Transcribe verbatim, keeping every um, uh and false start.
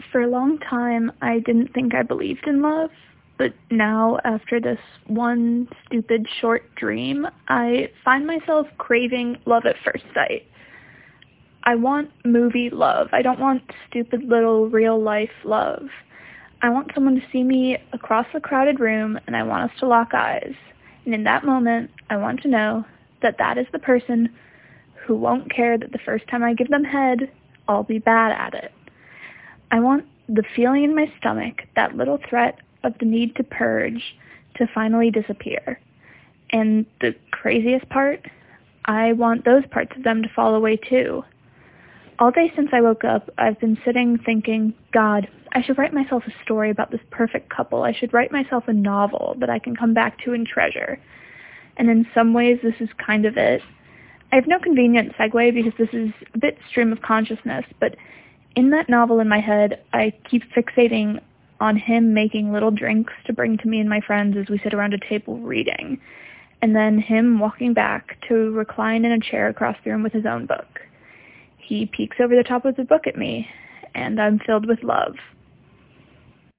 For a long time, I didn't think I believed in love, but now, after this one stupid short dream, I find myself craving love at first sight. I want movie love. I don't want stupid little real-life love. I want someone to see me across the crowded room, and I want us to lock eyes. And in that moment, I want to know that that is the person who won't care that the first time I give them head, I'll be bad at it. I want the feeling in my stomach, that little threat of the need to purge, to finally disappear. And the craziest part, I want those parts of them to fall away too. All day since I woke up, I've been sitting thinking, God, I should write myself a story about this perfect couple. I should write myself a novel that I can come back to and treasure. And in some ways, this is kind of it. I have no convenient segue because this is a bit stream of consciousness, but in that novel in my head, I keep fixating on him making little drinks to bring to me and my friends as we sit around a table reading, and then him walking back to recline in a chair across the room with his own book. He peeks over the top of the book at me, and I'm filled with love.